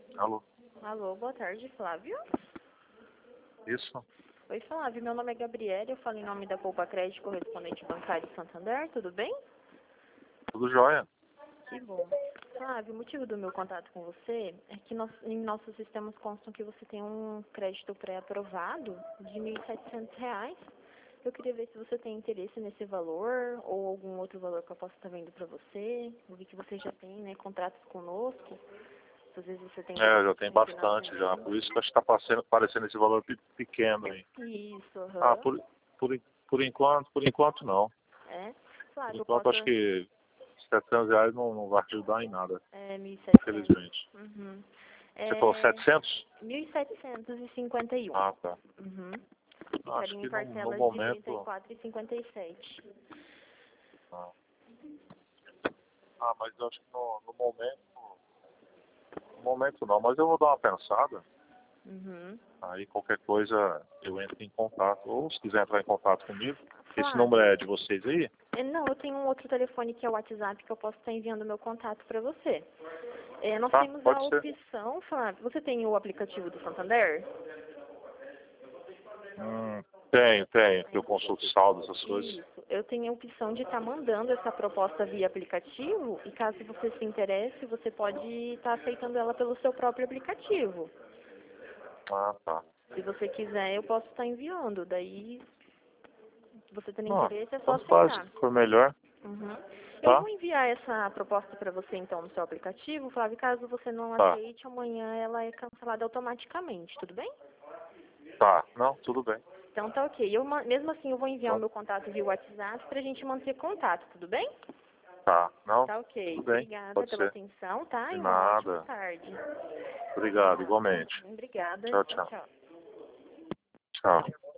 Alô? Alô, boa tarde, Flávio. Isso? Oi, Flávio, meu nome é Gabriela, eu falo em nome da Poupa Crédito Correspondente Bancário Santander, tudo bem? Tudo jóia? Que bom. Flávio, o motivo do meu contato com você é que em nossos sistemas constam que você tem um crédito pré-aprovado de R$ 1.700. Eu queria ver se você tem interesse nesse valor ou algum outro valor que eu possa estar vendo para você. Eu vi que você já tem, né, contratos conosco. Às vezes você tem É, interesse já tem em bastante já. financiamento. Por isso que acho que está parecendo esse valor pequeno aí. Isso, Ah, aham. por enquanto não. É. Por Flávio, eu enquanto posso... acho que R$ 700 não vai ajudar em nada, É, 1.700. infelizmente. Uhum. Você falou É, 700? 1.751. Ah, tá. Uhum. Acho Ficariam em que no parcelas de momento... 34,57. Ah, mas eu acho que no momento não. Mas eu vou dar uma pensada. Uhum. Aí qualquer coisa eu entro em contato. Ou se quiser entrar em contato comigo. Esse número Flávio, é de vocês aí? não, eu tenho um outro telefone que é o WhatsApp que eu posso estar enviando meu contato para você. Nós Tá, temos a pode ser. opção, Flávio, você tem o aplicativo do Santander? Tenho. Que eu consulto saldo, essas coisas. Isso. Eu tenho a opção de estar mandando essa proposta via aplicativo e caso você se interesse, você pode estar aceitando ela pelo seu próprio aplicativo. Ah, tá. Se você quiser, eu posso estar enviando. Daí, se você tem Ah, interesse, é só tanto faz, aceitar. se for melhor, Uhum. Eu tá? vou enviar essa proposta para você, então, no seu aplicativo, Flávio. Caso você não Tá, aceite, amanhã ela é cancelada automaticamente, tudo bem? tá. Não, tudo bem. Então tá ok. Mesmo assim, eu vou enviar o Tá, meu contato via WhatsApp pra gente manter contato, tudo bem? tá. Não, Tá ok. tudo bem. Obrigada Pode pela ser. atenção, tá? De E uma ótima nada. tarde. Obrigado, igualmente. Obrigada. Tchau, Tchau, tchau. tchau. Tchau.